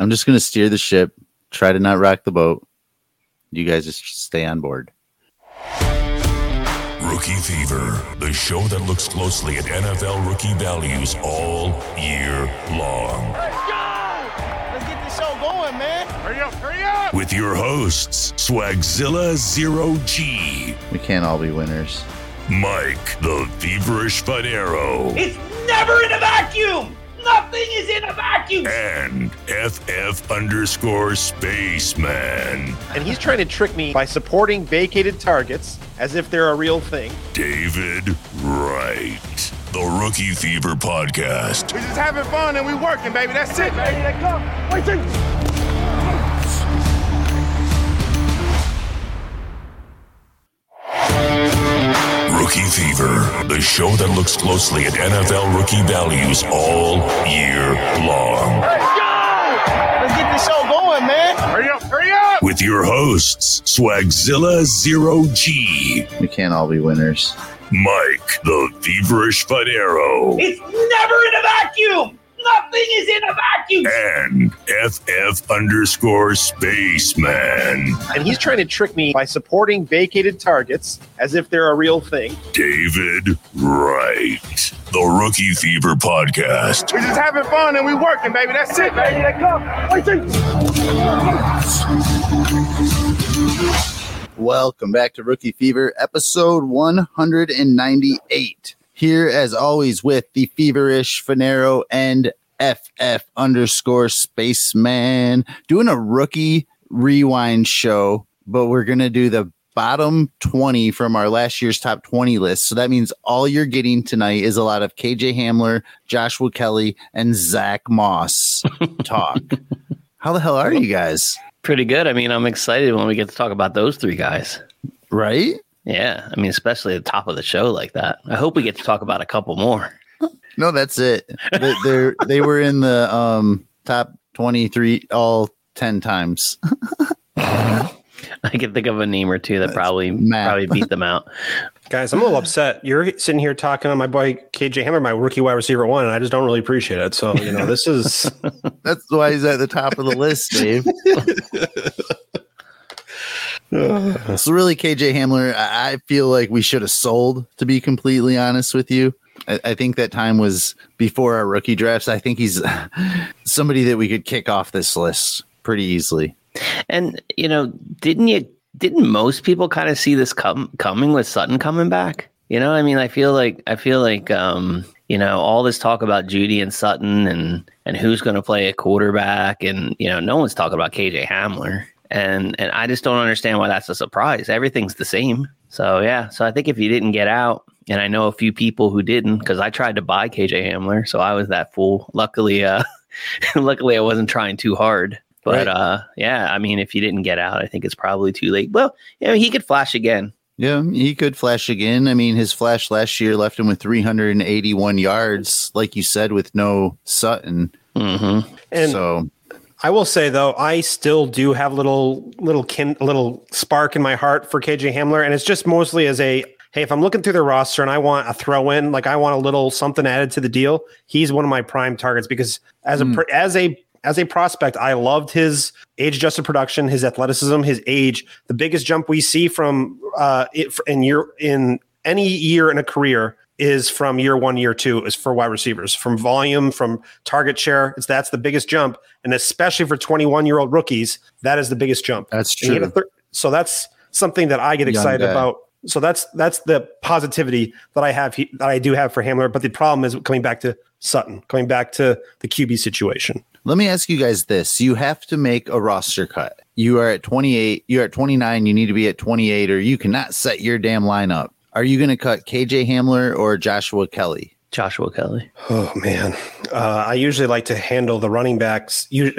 I'm just going to steer the ship, try to not rock the boat. You guys just stay on board. Rookie Fever, the show that looks closely at NFL rookie values all year long. Let's go! Let's get this show going, man. Hurry up, hurry up! With your hosts, Swagzilla Zero G. We can't all be winners. Mike, the Feverish Fanero. It's never in a vacuum! Nothing is in a vacuum! And FF_Spaceman. And he's trying to trick me by supporting vacated targets as if they're a real thing. David Wright. The Rookie Fever Podcast. We just having fun and we working, baby. That's it, baby. Let's go. Wait, Rookie Fever, the show that looks closely at NFL rookie values all year long. Let's go! Let's get this show going, man. Hurry up, hurry up! With your hosts, Swagzilla Zero G. We can't all be winners. Mike, the Feverish Fanero. It's never in a vacuum! Nothing is in a vacuum! And FF_Spaceman. And he's trying to trick me by supporting vacated targets as if they're a real thing. David Wright. The Rookie Fever Podcast. We just having fun and we working, baby. That's it, baby. Let's go. Wait, Welcome back to Rookie Fever, episode 198. Here, as always, with the Feverish Fanero and FF_Spaceman, doing a rookie rewind show, but we're going to do the bottom 20 from our last year's top 20 list. So that means all you're getting tonight is a lot of KJ Hamler, Joshua Kelly, and Zach Moss talk. How the hell are you guys? Pretty good. I mean, I'm excited when we get to talk about those three guys. Right? Yeah. I mean, especially at the top of the show like that. I hope we get to talk about a couple more. No, that's it. They were in the top 23 all 10 times. I can think of a name or two that probably beat them out. Guys, I'm a little upset. You're sitting here talking on my boy KJ Hamler, my rookie wide receiver one, and I just don't really appreciate it. So, this is... That's why he's at the top of the list, Dave. So really, KJ Hamler, I feel like we should have sold, to be completely honest with you. I think that time was before our rookie drafts. I think he's somebody that we could kick off this list pretty easly. And, didn't most people kind of see this coming with Sutton coming back? I mean, I feel like all this talk about Judy and Sutton and who's going to play a quarterback, and, no one's talking about KJ Hamler. And I just don't understand why that's a surprise. Everything's the same. So, yeah. So I think if you didn't get out, and I know a few people who didn't, because I tried to buy KJ Hamler, so I was that fool. Luckily, I wasn't trying too hard. But, right. Yeah, I mean, if you didn't get out, I think it's probably too late. Well, he could flash again. Yeah, he could flash again. I mean, his flash last year left him with 381 yards, like you said, with no Sutton. Mm-hmm. And so... I will say, though, I still do have a little spark in my heart for KJ Hamler, and it's just mostly as hey, if I'm looking through the roster and I want a throw in, like I want a little something added to the deal, he's one of my prime targets because as a prospect, I loved his age-adjusted production, his athleticism, his age. The biggest jump we see from in any year in a career is from year one, year two, is for wide receivers, from volume, from target share. That's the biggest jump. And especially for 21-year-old rookies, that is the biggest jump. That's true. So that's something that I get excited about. So that's the positivity that I do have for Hamler. But the problem is coming back to Sutton, coming back to the QB situation. Let me ask you guys this. You have to make a roster cut. You are at 28. You're at 29. You need to be at 28 or you cannot set your damn lineup. Are you going to cut KJ Hamler or Joshua Kelly? Joshua Kelly. Oh, man. I usually like to handle the running backs. I'm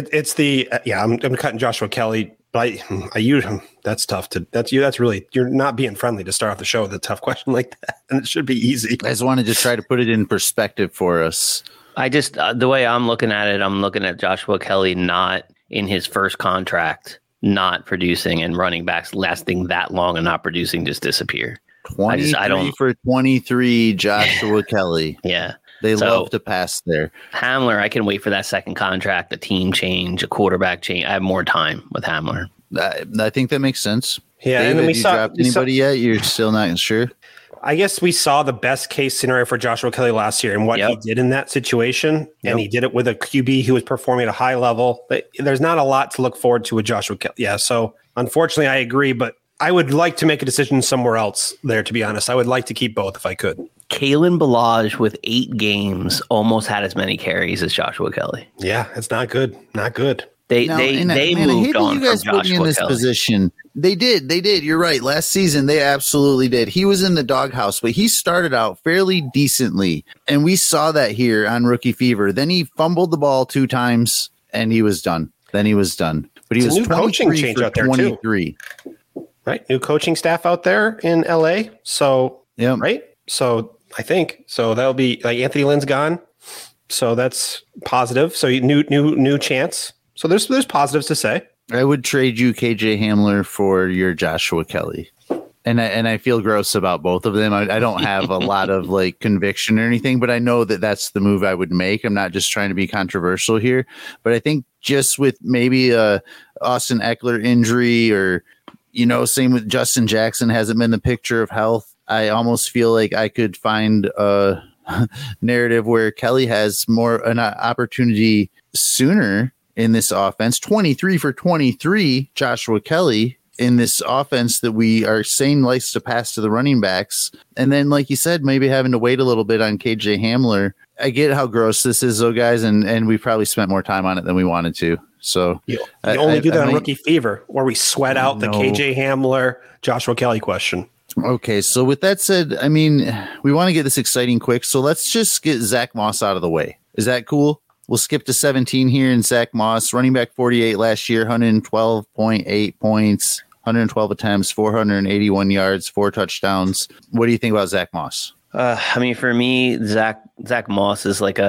cutting Joshua Kelly, but I use him. That's tough that's really, you're not being friendly to start off the show with a tough question like that. And it should be easy. I just wanted to try to put it in perspective for us. I just, the way I'm looking at it, I'm looking at Joshua Kelly not in his first contract, not producing, and running backs lasting that long and not producing just disappear. 23 for 23, Joshua Kelly. Yeah. They love to pass there. Hamler, I can wait for that second contract, a team change, a quarterback change. I have more time with Hamler. I think that makes sense. Yeah, David, and then we saw dropped anybody yet? You're still not sure? I guess we saw the best case scenario for Joshua Kelly last year and what he did in that situation. And he did it with a QB who was performing at a high level. There's not a lot to look forward to with Joshua Kelly. Yeah, so unfortunately, I agree, but I would like to make a decision somewhere else there, to be honest. I would like to keep both if I could. Kalen Ballage with 8 games almost had as many carries as Joshua Kelly. Yeah, it's not good. Not good. They moved on from Joshua in this Kelly. position. They did. You're right. Last season, they absolutely did. He was in the doghouse, but he started out fairly decently. And we saw that here on Rookie Fever. Then he fumbled the ball 2 times and he was done. But he was a new coaching change out there 23. Too. Right. New coaching staff out there in LA. So, right. So I think that'll be like Anthony Lynn's gone. So that's positive. So new chance. So there's positives to say. I would trade you KJ Hamler for your Joshua Kelly. And I feel gross about both of them. I don't have a lot of like conviction or anything, but I know that that's the move I would make. I'm not just trying to be controversial here, but I think just with maybe a Austin Eckler injury or, same with Justin Jackson hasn't been the picture of health. I almost feel like I could find a narrative where Kelly has more an opportunity sooner in this offense. 23 for 23, Joshua Kelly in this offense that we are saying likes to pass to the running backs. And then, like you said, maybe having to wait a little bit on KJ Hamler. I get how gross this is, though, guys, and we probably spent more time on it than we wanted to. So you only do that on Rookie Fever, where we sweat out the KJ Hamler, Joshua Kelly question. Okay, so with that said, I mean, we want to get this exciting quick, so let's just get Zach Moss out of the way. Is that cool? We'll skip to 17 here in Zach Moss, running back 48 last year, 112.8 points, 112 attempts, 481 yards, 4 touchdowns. What do you think about Zach Moss? I mean, for me, Zach Moss is like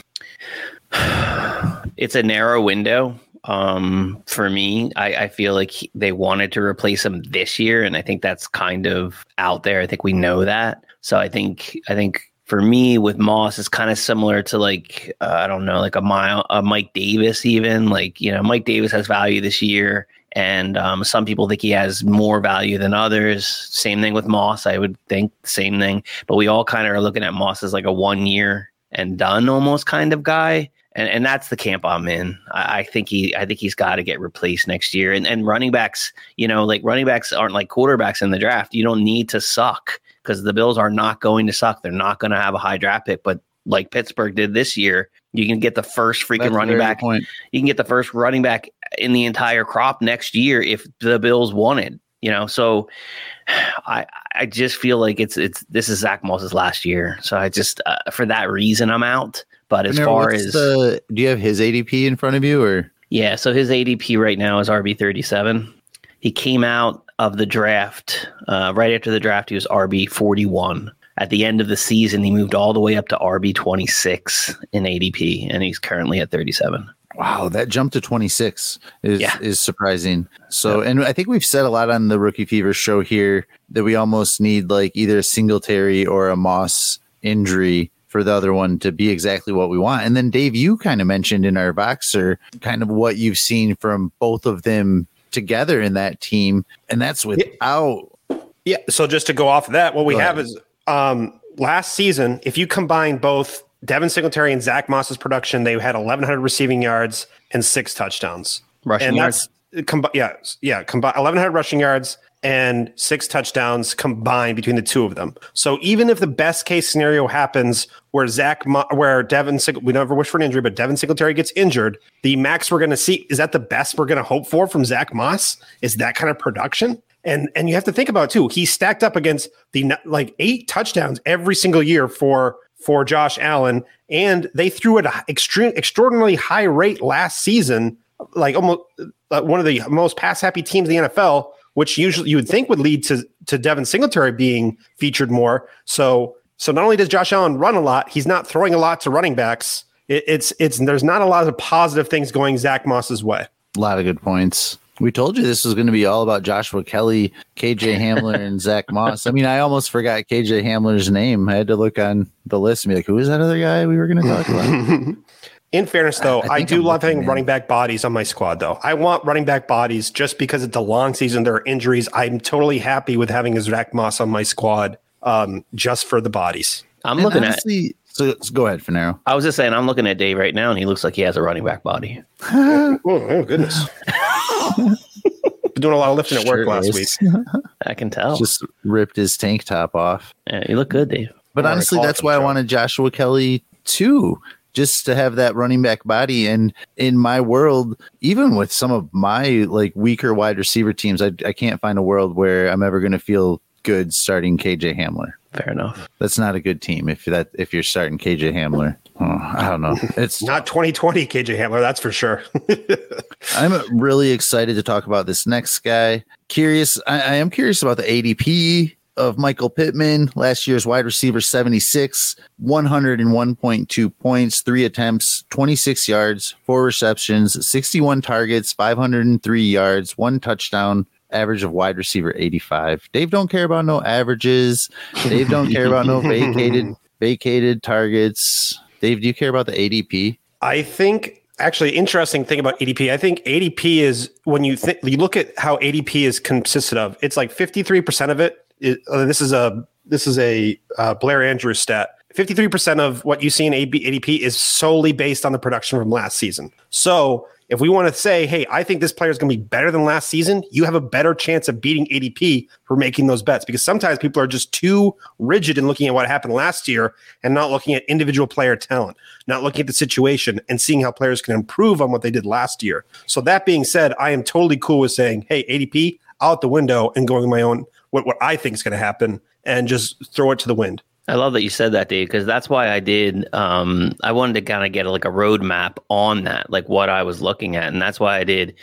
it's a narrow window. For me, I feel like they wanted to replace him this year, and I think that's kind of out there. I think we know that. So I think for me with Moss, it's kind of similar to like I don't know, like a Mike Davis even. Like, Mike Davis has value this year, and some people think he has more value than others. Same thing with Moss. I would think same thing, but we all kind of are looking at Moss as like a 1 year and done almost kind of guy. And that's the camp I'm in. I think he's got to get replaced next year. And running backs, like running backs aren't like quarterbacks in the draft. You don't need to suck because the Bills are not going to suck. They're not going to have a high draft pick. But like Pittsburgh did this year, you can get the first freaking running back. You can get the first running back in the entire crop next year if the Bills wanted. So I just feel like this is Zach Moss's last year. So I just for that reason I'm out. But as far as do you have his ADP in front of you or? Yeah, so his ADP right now is RB37. He came out of the draft right after the draft. He was RB41. At the end of the season, he moved all the way up to RB26 in ADP, and he's currently at 37. Wow, that jump to 26 is surprising. So, and I think we've said a lot on the Rookie Fever show here that we almost need like either a Singletary or a Moss injury for the other one to be exactly what we want. And then Dave, you kind of mentioned in our Boxer kind of what you've seen from both of them together in that team. And that's without. Yeah. So just to go off of that, what we have is last season, if you combine both Devin Singletary and Zach Moss's production, they had 1,100 receiving yards and 6 touchdowns. Rushing yards? Combine 1,100 rushing yards and 6 touchdowns combined between the two of them. So even if the best case scenario happens where we never wish for an injury, but Devin Singletary gets injured, the max we're going to see, is that the best we're going to hope for from Zach Moss? Is that kind of production? And you have to think about it too. He's stacked up against the 8 touchdowns every single year for Josh Allen, and they threw at an extraordinarily high rate last season, like almost one of the most pass happy teams in the NFL, which usually you would think would lead to Devin Singletary being featured more. So not only does Josh Allen run a lot, he's not throwing a lot to running backs. There's not a lot of positive things going Zach Moss's way. A lot of good points. We told you this was going to be all about Joshua Kelly, KJ Hamler, and Zach Moss. I mean, I almost forgot KJ Hamler's name. I had to look on the list and be like, who is that other guy we were going to talk about? In fairness, though, I do love having running back. back bodies on my squad, though. I want running back bodies just because it's a long season. There are injuries. I'm totally happy with having a Zach Moss on my squad just for the bodies. I'm looking at. So go ahead, Finero. I was just saying, I'm looking at Dave right now, and he looks like he has a running back body. Oh, goodness. Been doing a lot of lifting at work last week. I can tell. Just ripped his tank top off. Yeah, you look good, Dave. But honestly, that's why I wanted Joshua Kelly too, just to have that running back body. And in my world, even with some of my like weaker wide receiver teams, I can't find a world where I'm ever going to feel good starting KJ Hamler. Fair enough. That's not a good team if you're starting KJ Hamler. Oh, I don't know. It's not 2020 KJ Hamler, that's for sure. I'm really excited to talk about this next guy. I am curious about the ADP of Michael Pittman, last year's wide receiver 76, 101.2 points, 3 attempts, 26 yards, 4 receptions, 61 targets, 503 yards, 1 touchdown. Average of wide receiver 85. Dave don't care about no averages. Dave don't care about no vacated targets. Dave, do you care about the ADP? I think actually interesting thing about ADP. I think ADP is when you look at how ADP is consisted of. It's like 53% of it. This is a Blair Andrews stat. 53% of what you see in ADP is solely based on the production from last season. So if we want to say, hey, I think this player is going to be better than last season, you have a better chance of beating ADP for making those bets, because sometimes people are just too rigid in looking at what happened last year and not looking at individual player talent, not looking at the situation and seeing how players can improve on what they did last year. So that being said, I am totally cool with saying, hey, ADP out the window and going my own, what I think is going to happen, and just throw it to the wind. I love that you said that, Dave, because that's why I did. I wanted to kind of get like a roadmap on that, like what I was looking at. And that's why I did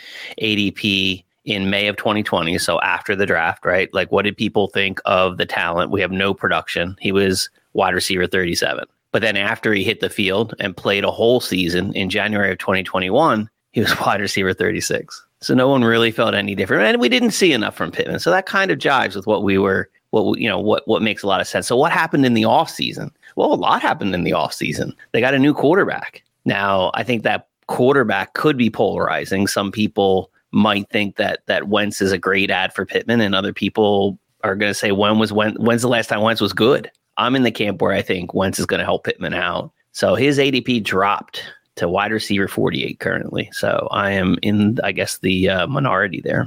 ADP in May of 2020. So after the draft, right? Like, what did people think of the talent? We have no production. He was wide receiver 37. But then after he hit the field and played a whole season in January of 2021, he was wide receiver 36. So no one really felt any different. And we didn't see enough from Pittman. So that kind of jives with what makes a lot of sense. So what happened in the offseason? Well, a lot happened in the offseason. They got a new quarterback. Now, I think that quarterback could be polarizing. Some people might think that Wentz is a great ad for Pittman, and other people are going to say, when's the last time Wentz was good? I'm in the camp where I think Wentz is going to help Pittman out. So his ADP dropped to wide receiver 48 currently. So I am in, I guess, the minority there.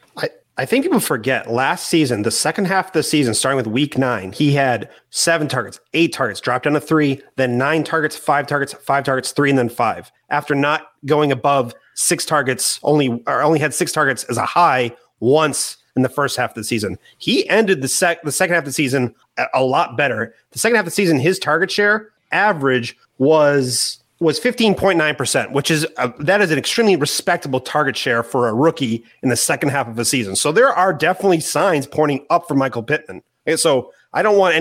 I think people forget last season, the second half of the season, starting with week 9, he had 7 targets, 8 targets, dropped down to 3, then 9 targets, 5 targets, 5 targets, 3, and then 5. After not going above 6 targets, only had 6 targets as a high once in the first half of the season. He ended the second half of the season a lot better. The second half of the season, his target share average was 15.9%, which is that is an extremely respectable target share for a rookie in the second half of a season. So there are definitely signs pointing up for Michael Pittman. And so I don't want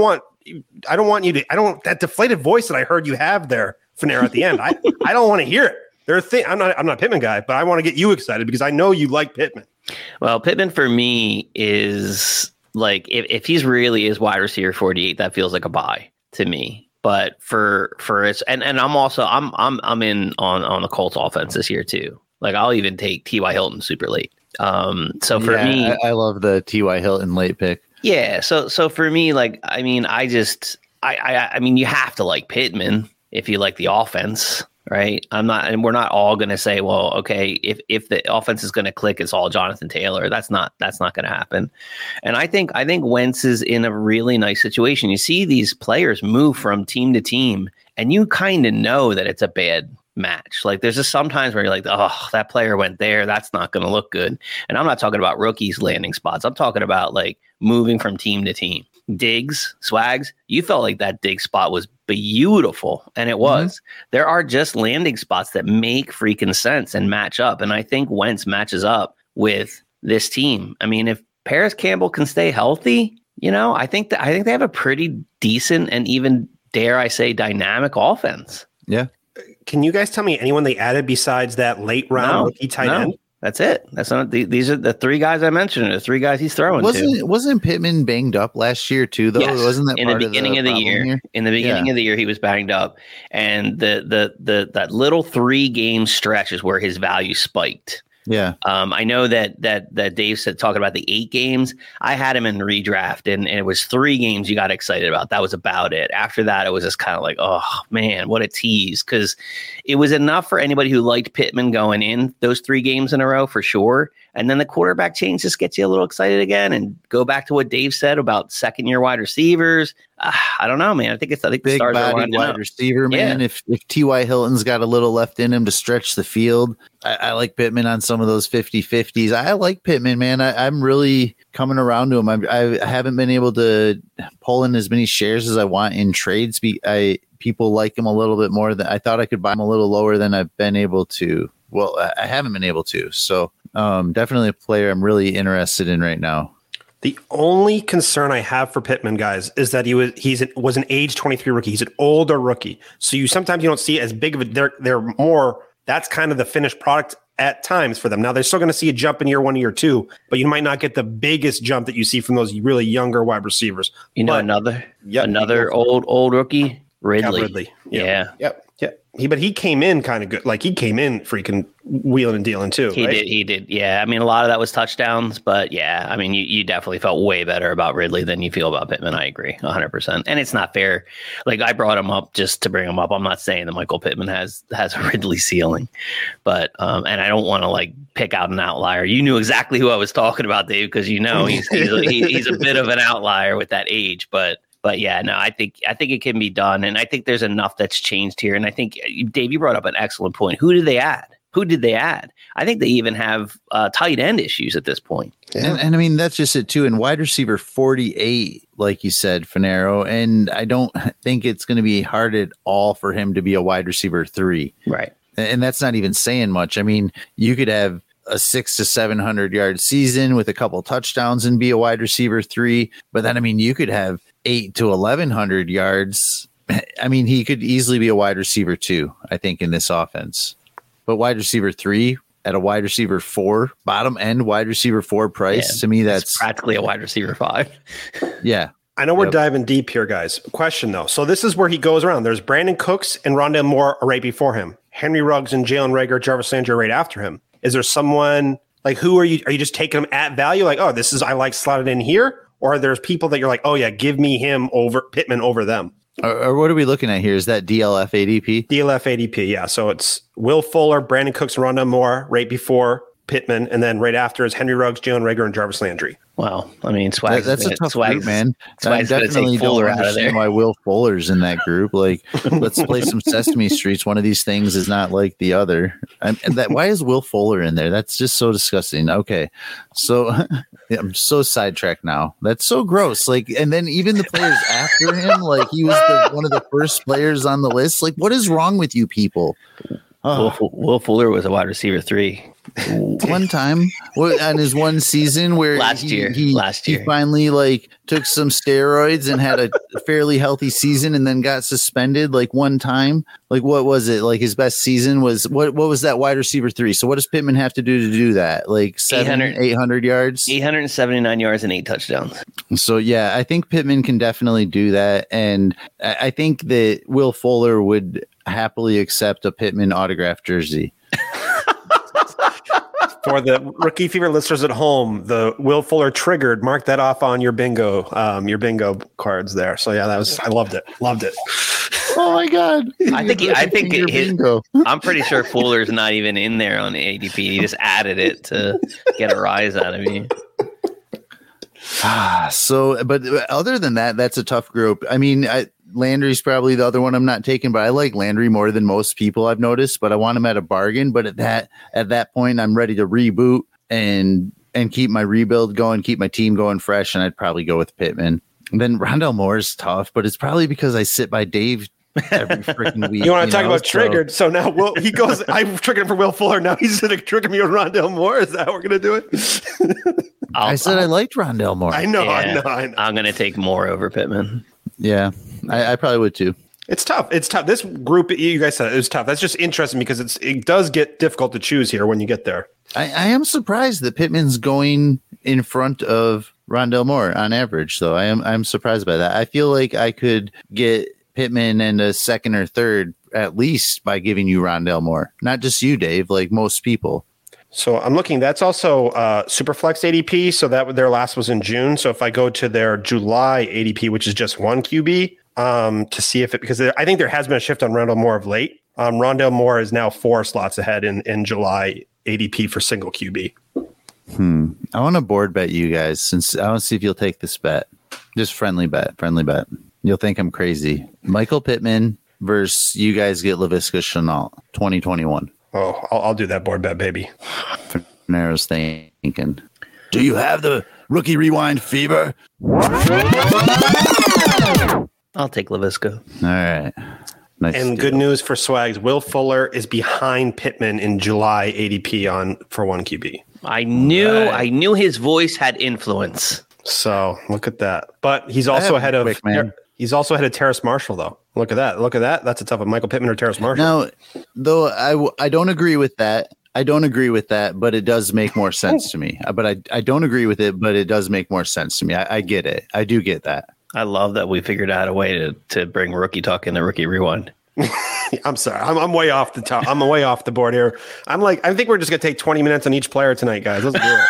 that deflated voice that I heard you have there, Finero, at the end. I don't want to hear it. I'm not a Pittman guy, but I want to get you excited because I know you like Pittman. Well, Pittman for me is like, if he's really is wide receiver 48, that feels like a buy to me. But for it's and I'm also I'm in on the Colts offense this year too. Like, I'll even take T.Y. Hilton super late. So for me, I love the T.Y. Hilton late pick. Yeah. So for me, like, I mean, I mean, you have to like Pittman if you like the offense, right? We're not all going to say, well, okay, if the offense is going to click, it's all Jonathan Taylor. That's not going to happen. And I think Wentz is in a really nice situation. You see these players move from team to team, and you kind of know that it's a bad match. Like, there's just sometimes where you're like, oh, that player went there. That's not going to look good. And I'm not talking about rookies landing spots. I'm talking about like moving from team to team. Diggs, Swags, you felt like that Diggs spot was beautiful, and it was. Mm-hmm. There are just landing spots that make freaking sense and match up, and I think Wentz matches up with this team. I mean, if Paris Campbell can stay healthy, I think they have a pretty decent and even, dare I say, dynamic offense. Yeah. Can you guys tell me anyone they added besides that late round rookie tight end? That's it. That's not these are the three guys I mentioned. The three guys he's throwing to. Wasn't Pittman banged up last year too? Though yes. Wasn't that in the beginning of the year? Here? In the beginning of the year, he was banged up, and that little 3-game stretch is where his value spiked. Yeah. I know that Dave said talking about the 8 games. I had him in redraft, and it was 3 games you got excited about. That was about it. After that, it was just kind of like, oh man, what a tease, because it was enough for anybody who liked Pittman going in those 3 games in a row for sure. And then the quarterback change just gets you a little excited again. And go back to what Dave said about second-year wide receivers. I don't know, man. I think the big stars are body wide receiver, man. Yeah. If T.Y. Hilton's got a little left in him to stretch the field, I like Pittman on some of those 50-50s. I like Pittman, man. I'm really coming around to him. I haven't been able to pull in as many shares as I want in trades. People like him a little bit more than I thought I could buy him a little lower than I've been able to. Well, I haven't been able to. So definitely a player I'm really interested in right now. The only concern I have for Pittman, guys, is that he was an age 23 rookie. He's an older rookie. So sometimes you don't see as big of a, they're more, that's kind of the finished product at times for them. Now they're still going to see a jump in year 1, year 2, but you might not get the biggest jump that you see from those really younger wide receivers. Another old rookie, Ridley. Yeah. Yep. But he came in kind of good. Like he came in freaking wheeling and dealing too. He did. Yeah. I mean, a lot of that was touchdowns, but yeah, I mean, you definitely felt way better about Ridley than you feel about Pittman. I agree 100%. And it's not fair. Like I brought him up just to bring him up. I'm not saying that Michael Pittman has a Ridley ceiling, but, and I don't want to like pick out an outlier. You knew exactly who I was talking about, Dave, because you know, he's a bit of an outlier with that age, But yeah, no, I think it can be done. And I think there's enough that's changed here. And I think, Dave, you brought up an excellent point. Who did they add? I think they even have tight end issues at this point. Yeah. And I mean, that's just it too. And wide receiver 48, like you said, Fanaro. And I don't think it's going to be hard at all for him to be a wide receiver 3. Right. And that's not even saying much. I mean, you could have a 600 to 700 yard season with a couple touchdowns and be a wide receiver 3. But then, I mean, you could have 800 to 1100 yards. I mean, he could easily be a wide receiver 2, I think, in this offense. But wide receiver 3 at a wide receiver 4, bottom end wide receiver 4 price, to me, that's practically a wide receiver 5. Yeah. I know we're diving deep here, guys. Question though. So this is where he goes around. There's Brandon Cooks and Rondale Moore right before him. Henry Ruggs and Jalen Reagor, Jarvis Landry right after him. Is there someone like who are you just taking them at value? Like, oh, this is I like slotted in here, or there's people that you're like, oh yeah, give me him over Pittman over them. Or what are we looking at here? Is that DLF ADP? DLF ADP, yeah. So it's Will Fuller, Brandon Cooks, and Rondale Moore right before Pittman, and then right after is Henry Ruggs, Jalen Reagor, and Jarvis Landry. Wow, I mean, that's a tough group, man. I definitely don't understand why Will Fuller's in that group. Like, let's play some Sesame Streets. One of these things is not like the other. Why is Will Fuller in there? That's just so disgusting. Okay, so I'm so sidetracked now. That's so gross. Like, and then even the players after him, like he was one of the first players on the list. Like, what is wrong with you people? Will Fuller was a wide receiver 3. One time on his one season where last year he finally like took some steroids and had a fairly healthy season and then got suspended like one time. Like what was it? Like his best season was what was that wide receiver 3? So what does Pittman have to do to do that? Like 800 yards, 879 yards and 8 touchdowns. So yeah, I think Pittman can definitely do that. And I think that Will Fuller would happily accept a Pittman autographed jersey. For the Rookie Fever listeners at home, the Will Fuller triggered. Mark that off on your bingo cards there. So yeah, I loved it. Oh my god! I think I'm pretty sure Fuller's not even in there on the ADP. He just added it to get a rise out of me. So, but other than that, that's a tough group. I mean, Landry's probably the other one I'm not taking, but I like Landry more than most people I've noticed, but I want him at a bargain. But at that point, I'm ready to reboot and keep my rebuild going, keep my team going fresh. And I'd probably go with Pittman. And then Rondale Moore is tough, but it's probably because I sit by Dave every freaking week. You want to talk about triggered? So now he goes, I'm triggered for Will Fuller. Now he's going to trigger me with Rondale Moore. Is that how we're going to do it? I said I liked Rondale Moore. I know. I'm going to take Moore over Pittman. Yeah, I probably would too. It's tough. This group, you guys said it was tough. That's just interesting because it does get difficult to choose here when you get there. I am surprised that Pittman's going in front of Rondell Moore on average, though. I'm surprised by that. I feel like I could get Pittman in a second or third at least by giving you Rondell Moore. Not just you, Dave, like most people. So I'm looking. That's also Superflex ADP. So that their last was in June. So if I go to their July ADP, which is just one QB, to see if it, because I think there has been a shift on Rondell Moore of late. Rondell Moore is now 4 slots ahead in July ADP for single QB. I want to board bet you guys, since I want to see if you'll take this bet. Just friendly bet. You'll think I'm crazy. Michael Pittman versus you guys get Laviska Shenault 2021. Oh, I'll do that board bet, baby. Narrow's thinking. Do you have the rookie rewind fever? I'll take Laviska. All right. Nice and deal. Good news for Swags. Will Fuller is behind Pittman in July ADP for 1 QB. I knew his voice had influence. So look at that. But he's also ahead of Terrace Marshall, though. Look at that. That's a tough one. Michael Pittman or Terrace Marshall. Now, though I don't agree with that. But it does make more sense to me. But I don't agree with it, but it does make more sense to me. I get it. I do get that. I love that we figured out a way to bring rookie talk into Rookie Rewind. I'm sorry. I'm way off the top. I'm way off the board here. I think we're just going to take 20 minutes on each player tonight, guys. Let's do it.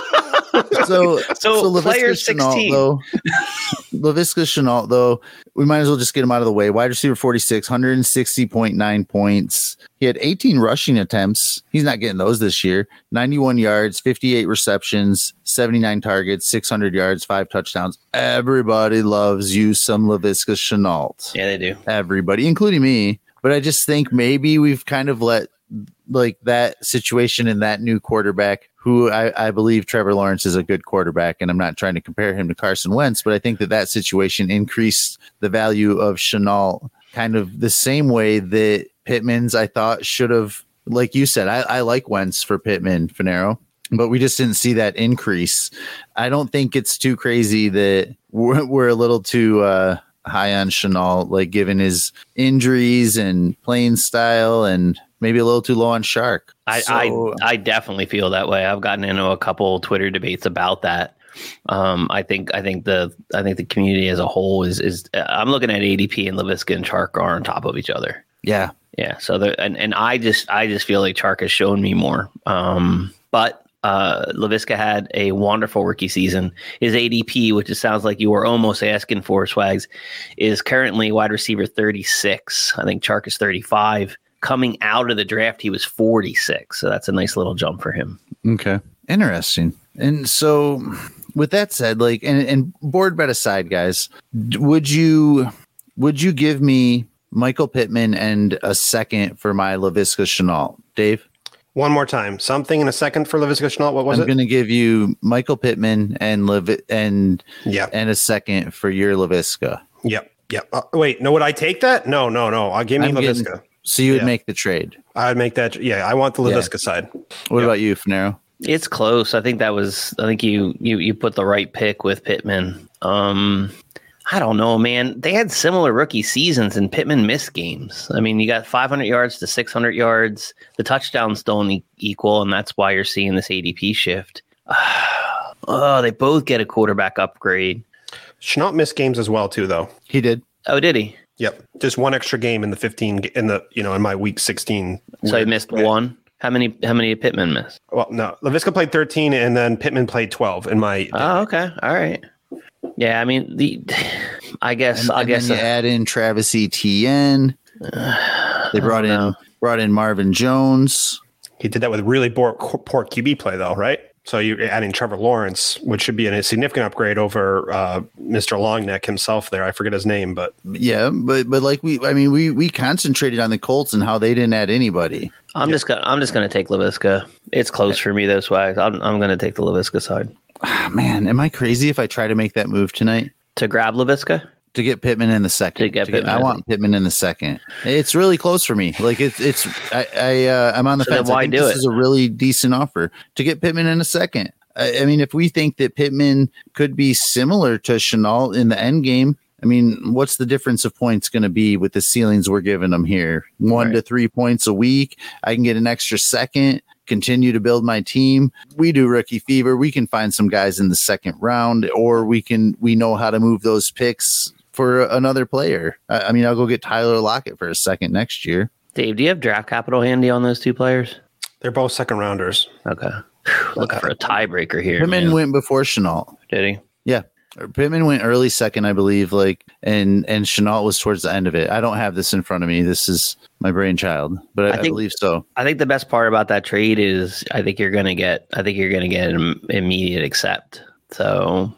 So player 16. Laviska Shenault, though, we might as well just get him out of the way. Wide receiver 46, 160.9 points. He had 18 rushing attempts. He's not getting those this year. 91 yards, 58 receptions, 79 targets, 600 yards, 5 touchdowns. Everybody loves you some Laviska Shenault. Yeah, they do. Everybody, including me. But I just think maybe we've kind of let like that situation and that new quarterback, who I believe Trevor Lawrence is a good quarterback, and I'm not trying to compare him to Carson Wentz, but I think that situation increased the value of Shenault kind of the same way that Pittman's I thought should have. Like you said, I like Wentz for Pittman, Finero, but we just didn't see that increase. I don't think it's too crazy that we're a little too high on Shenault, like given his injuries and playing style, and maybe a little too low on Shark. I definitely feel that way. I've gotten into a couple Twitter debates about that. I think the community as a whole is I'm looking at ADP and Laviska and Chark are on top of each other. Yeah. So and I just feel like Chark has shown me more. But Laviska had a wonderful rookie season. His ADP, which it sounds like you were almost asking for, Swags, is currently wide receiver 36. I think Chark is 35. Coming out of the draft, he was 46. So that's a nice little jump for him. Okay. Interesting. And so with that said, like, and board bet aside, guys, would you give me Michael Pittman and a second for my Laviska Shenault? Dave? One more time. Something in a second for Laviska Shenault. What was it? I'm going to give you Michael Pittman and a second for your Laviska. Yep. Wait, no, would I take that? No. I'll give me Laviska. So you would make the trade. I would make that. Yeah, I want the Laviska side. What about you, Finero? It's close. I think you put the right pick with Pittman. I don't know, man. They had similar rookie seasons and Pittman missed games. I mean, you got 500 yards to 600 yards. The touchdowns don't equal, and that's why you're seeing this ADP shift. They both get a quarterback upgrade. Shenault missed games as well, too, though. He did. Oh, did he? Yep. Just one extra game in the 15 in my week 16. So he missed one. How many did Pittman miss? Well, no. Laviska played 13 and then Pittman played 12 in my. Oh, okay. All right. Yeah, I mean I guess then you add in Travis Etienne. They brought in Marvin Jones. He did that with really poor QB play though, right? So you're adding Trevor Lawrence, which should be a significant upgrade over Mr. Longneck himself there. I forget his name, but yeah, but like we concentrated on the Colts and how they didn't add anybody. I'm just gonna take Laviska. It's close for me this way. I'm gonna take the Laviska side. Man, am I crazy if I try to make that move tonight? To grab Laviska? To get Pittman in the second. I want Pittman in the second. It's really close for me. Like I'm on the fence. Why do it? This is a really decent offer to get Pittman in a second. I mean, if we think that Pittman could be similar to Shenault in the end game, I mean, what's the difference of points going to be with the ceilings we're giving them here? 1 to 3 points a week. I can get an extra second. continue to build my team. We do Rookie Fever. We can find some guys in the second round, or we know how to move those picks for another player. I mean, I'll go get Tyler Lockett for a second next year. Dave, do you have draft capital handy on those two players? They're both second rounders. Okay. Looking for a tiebreaker here. Pittman went before Shenault. Did he? Yeah. Pittman went early second, I believe, and Shenault was towards the end of it. I don't have this in front of me. This is my brainchild, but I believe so. I think the best part about that trade is I think you're going to get an immediate accept. So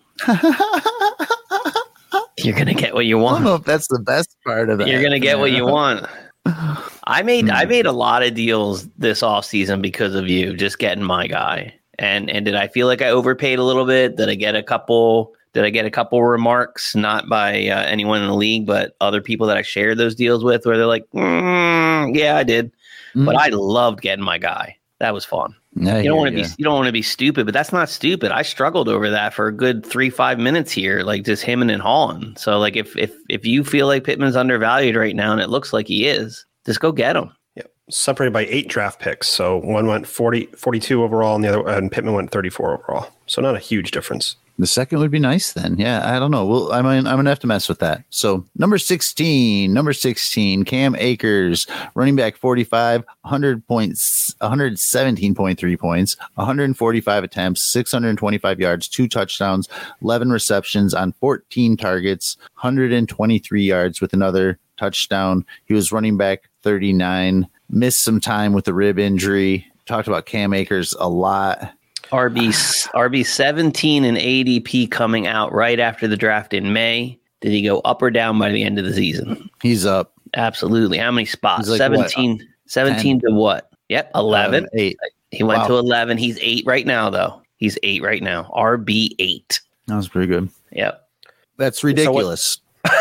you're going to get what you want. I don't know if that's the best part of it. You're going to get what you want. I made a lot of deals this offseason because of you, just getting my guy. And did I feel like I overpaid a little bit? Did I get a couple remarks, not by anyone in the league, but other people that I shared those deals with, where they're like, yeah, I did. But I loved getting my guy. That was fun. You don't want to be stupid, but that's not stupid. I struggled over that for a good 3-5 minutes here, like just him and Holland. So like if you feel like Pittman's undervalued right now, and it looks like he is, just go get him. Yep. Separated by 8 draft picks. So one went 42 overall, and Pittman went 34 overall. So not a huge difference. The second would be nice then. Yeah, I don't know. Well, I'm going to have to mess with that. So number 16, Cam Akers, running back 45, 100 points, 117.3 points, 145 attempts, 625 yards, 2 touchdowns, 11 receptions on 14 targets, 123 yards with another touchdown. He was running back 39, missed some time with the rib injury. Talked about Cam Akers a lot. RB 17 and ADP coming out right after the draft in May. Did he go up or down by the end of the season? He's up. Absolutely. How many spots? Like 17 to what? Yep, 11. 8. He went to 11. He's 8 right now, though. He's 8 right now. RB 8. That was pretty good. Yep. That's ridiculous.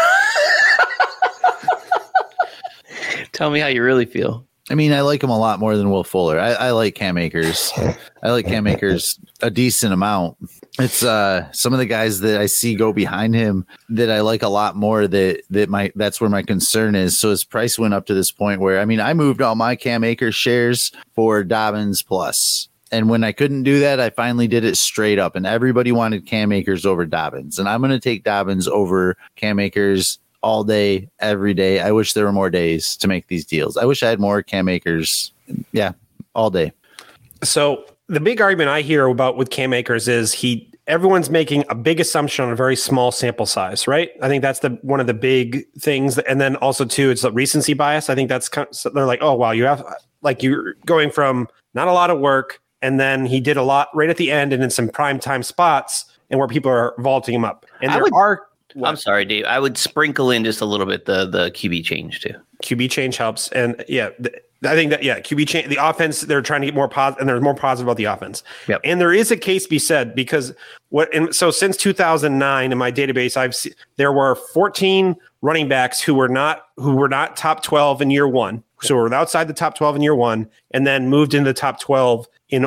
Tell me how you really feel. I mean, I like him a lot more than Will Fuller. I like Cam Akers. I like Cam Akers a decent amount. It's some of the guys that I see go behind him that I like a lot more. That's where my concern is. So his price went up to this point where, I mean, I moved all my Cam Akers shares for Dobbins plus. And when I couldn't do that, I finally did it straight up. And everybody wanted Cam Akers over Dobbins. And I'm going to take Dobbins over Cam Akers all day, every day. I wish there were more days to make these deals. I wish I had more Cam Akers. Yeah, all day. So the big argument I hear about with Cam Akers is everyone's making a big assumption on a very small sample size, right? I think that's one of the big things. And then also too, it's the recency bias. I think that's they're like, oh, wow, you're going from not a lot of work, and then he did a lot right at the end and in some prime time spots and where people are vaulting him up. And I'm sorry, Dave. I would sprinkle in just a little bit the QB change too. QB change helps, and I think that QB change, the offense, they're trying to get more positive, and they're more positive about the offense. Yep. And there is a case to be said because so since 2009 in my database, there were 14 running backs who were not top 12 in year one, so were outside the top 12 in year one, and then moved into the top 12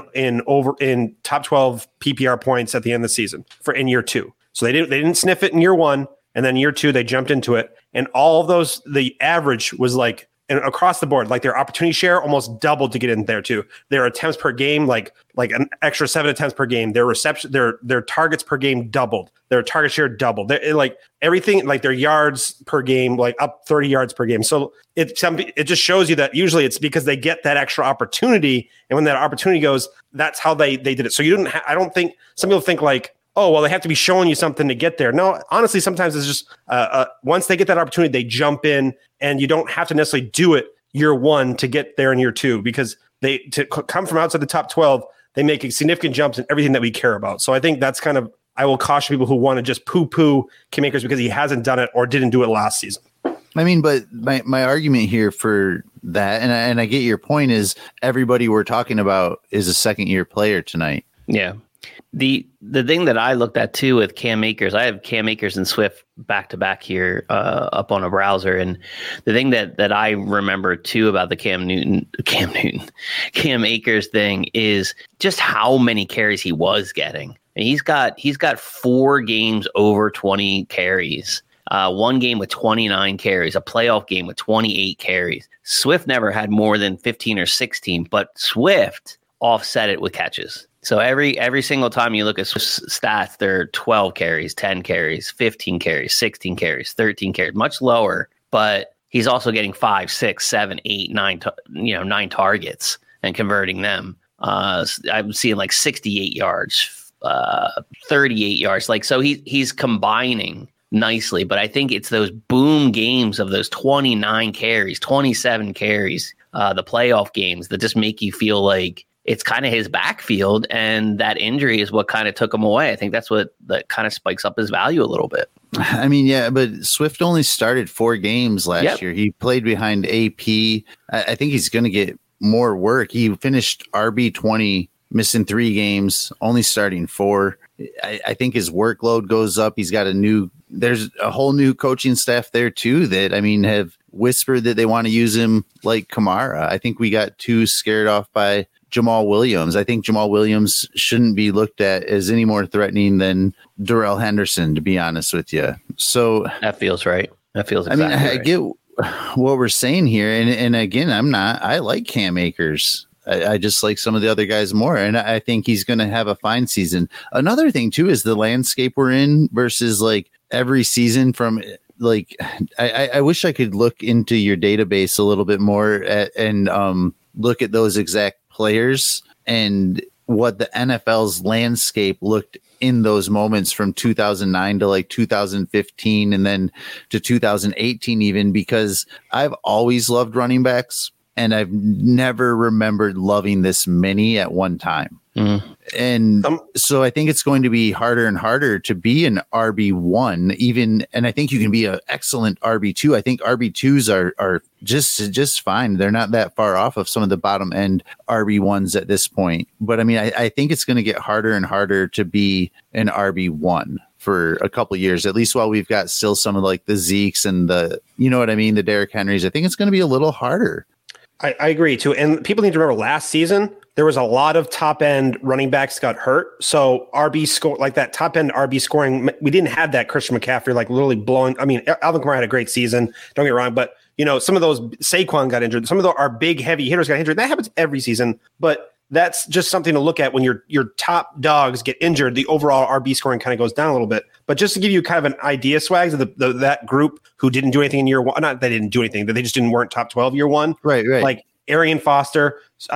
in top 12 PPR points at the end of the season in year two. So they didn't sniff it in year one, and then year two they jumped into it, and all of those, the average was like, and across the board, like their opportunity share almost doubled to get in there too. Their attempts per game, like an extra 7 attempts per game. Their reception, their targets per game doubled. Their target share doubled. Like everything, like their yards per game, like up 30 yards per game. So it just shows you that usually it's because they get that extra opportunity, and when that opportunity goes, that's how they did it. So I don't think some people think like, oh, well, they have to be showing you something to get there. No, honestly, sometimes it's just once they get that opportunity, they jump in, and you don't have to necessarily do it year one to get there in year two, because to come from outside the top 12, they make significant jumps in everything that we care about. So I think that's kind of, I will caution people who want to just poo-poo Cam Akers because he hasn't done it or didn't do it last season. I mean, but my argument here for that, and I get your point, is everybody we're talking about is a second-year player tonight. Yeah. The thing that I looked at too with Cam Akers, I have Cam Akers and Swift back to back here up on a browser, and the thing that I remember too about the Cam Akers thing is just how many carries he was getting. And he's got 4 games over 20 carries, 1 game with 29 carries, a playoff game with 28 carries. Swift never had more than 15 or 16, but Swift offset it with catches. So every single time you look at stats, they're 12 carries, 10 carries, 15 carries, 16 carries, 13 carries, much lower. But he's also getting 5, 6, 7, 8, 9, 9 targets and converting them. I'm seeing like 68 yards, 38 yards. Like, so he's combining nicely, but I think it's those boom games of those 29 carries, 27 carries, the playoff games that just make you feel like it's kind of his backfield, and that injury is what kind of took him away. I think that's what that kind of spikes up his value a little bit. I mean, yeah, but Swift only started 4 games last year. He played behind AP. I think he's going to get more work. He finished RB20, missing 3 games, only starting 4. I think his workload goes up. He's got there's a whole new coaching staff there too that, I mean, have whispered that they want to use him like Kamara. I think we got too scared off by Jamal Williams. I think Jamal Williams shouldn't be looked at as any more threatening than Darrell Henderson, to be honest with you. So that feels right. That feels exactly I get what we're saying here. And again, I like Cam Akers. I just like some of the other guys more. And I think he's going to have a fine season. Another thing too, is the landscape we're in versus like every season from like, I wish I could look into your database a little bit more and look at those exact players and what the NFL's landscape looked in those moments from 2009 to like 2015 and then to 2018 even, because I've always loved running backs and I've never remembered loving this many at one time. And so I think it's going to be harder and harder to be an RB1 even. And I think you can be an excellent RB2. I think RB2s are just fine. They're not that far off of some of the bottom end RB1s at this point. But I mean, I think it's going to get harder and harder to be an RB1 for a couple of years, at least while we've got still some of like the Zekes and the, you know what I mean? The Derrick Henrys. I think it's going to be a little harder. I agree too. And people need to remember last season, there was a lot of top end running backs got hurt. So RB score, like that top end RB scoring, we didn't have that Christian McCaffrey, like literally blowing. I mean, Alvin Kamara had a great season. Don't get me wrong, but you know, some of those Saquon got injured. Some of our big heavy hitters got injured. That happens every season, but that's just something to look at when your top dogs get injured. The overall RB scoring kind of goes down a little bit. But just to give you kind of an idea, Swags, of that group who didn't do anything in year one, not they didn't do anything, that they just weren't top 12 year one. Right. Like Arian Foster,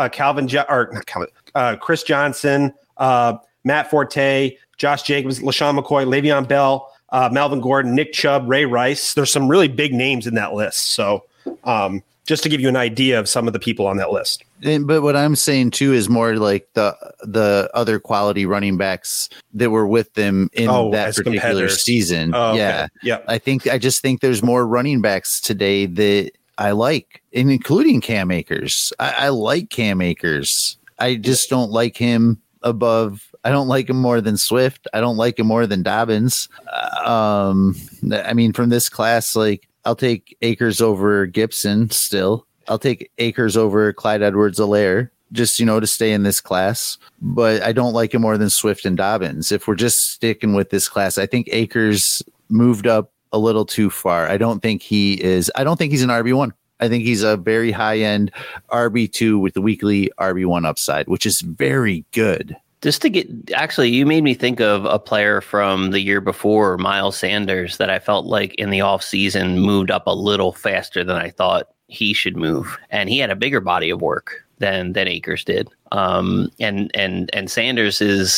Chris Johnson, Matt Forte, Josh Jacobs, LaShawn McCoy, Le'Veon Bell, Melvin Gordon, Nick Chubb, Ray Rice. There's some really big names in that list. So just to give you an idea of some of the people on that list. But what I'm saying too is more like the other quality running backs that were with them in that particular season. Oh, okay. Yeah. I just think there's more running backs today that I like, and including Cam Akers. I like Cam Akers. I just don't like him above. I don't like him more than Swift. I don't like him more than Dobbins. I mean, from this class, like I'll take Akers over Gibson still. I'll take Akers over Clyde Edwards-Helaire, just, to stay in this class. But I don't like him more than Swift and Dobbins. If we're just sticking with this class, I think Akers moved up a little too far. I don't think he's an RB1. I think he's a very high end RB2 with the weekly RB1 upside, which is very good. You made me think of a player from the year before, Miles Sanders, that I felt like in the offseason moved up a little faster than I thought he should move. And he had a bigger body of work than Akers did. And Sanders is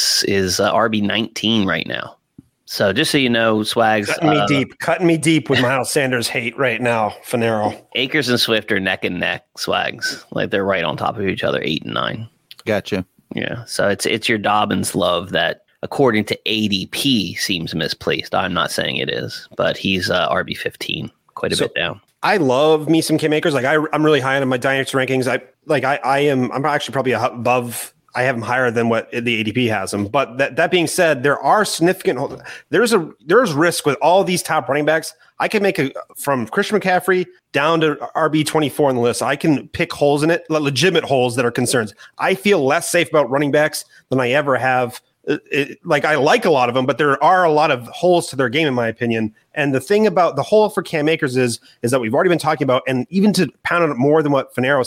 RB19 right now. So just so you know, Swags. Cutting me deep with Miles Sanders hate right now, Finero. Akers and Swift are neck and neck, Swags. Like they're right on top of each other, 8 and 9. Gotcha. Yeah. So it's your Dobbins love that, according to ADP, seems misplaced. I'm not saying it is, but he's RB15, quite a bit down. I love me some Cam Akers. Like I'm really high on my Dynex rankings. I'm actually probably above. I have him higher than what the ADP has him. But that being said, there are significant. There's risk with all these top running backs. I can make from Christian McCaffrey down to RB24 on the list. I can pick holes in it, legitimate holes that are concerns. I feel less safe about running backs than I ever have. I like a lot of them, but there are a lot of holes to their game, in my opinion. And the thing about the hole for Cam Akers is that we've already been talking about, and even to pound on it more than what Finero said,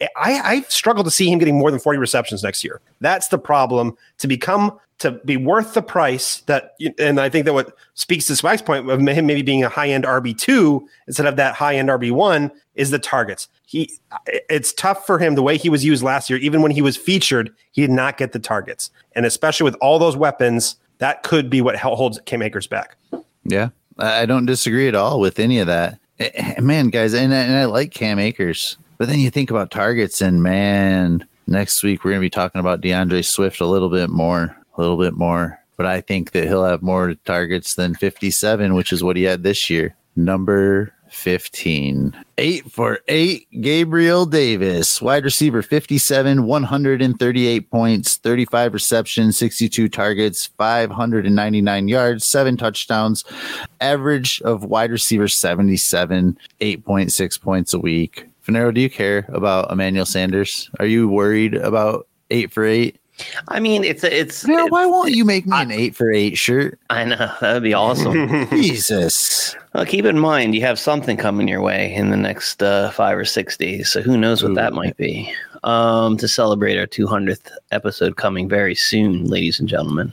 I struggle to see him getting more than 40 receptions next year. That's the problem. To be worth the price that, and I think that what speaks to Swag's point of him maybe being a high-end RB2 instead of that high-end RB1 is the targets. It's tough for him the way he was used last year. Even when he was featured, he did not get the targets. And especially with all those weapons, that could be what holds Cam Akers back. Yeah, I don't disagree at all with any of that. Man, guys, and I like Cam Akers. But then you think about targets, and man, next week we're going to be talking about DeAndre Swift a little bit more. But I think that he'll have more targets than 57, which is what he had this year. Number 15. 8 for 8, Gabriel Davis. Wide receiver, 57, 138 points, 35 receptions, 62 targets, 599 yards, 7 touchdowns. Average of wide receiver, 77, 8.6 points a week. Finero, do you care about Emmanuel Sanders? Are you worried about 8 for 8? I mean, Why won't you make me an 8 for 8 shirt? I know, that would be awesome. Jesus. Well, keep in mind, you have something coming your way in the next 5 or 6 days. So who knows what that might be, to celebrate our 200th episode coming very soon, ladies and gentlemen.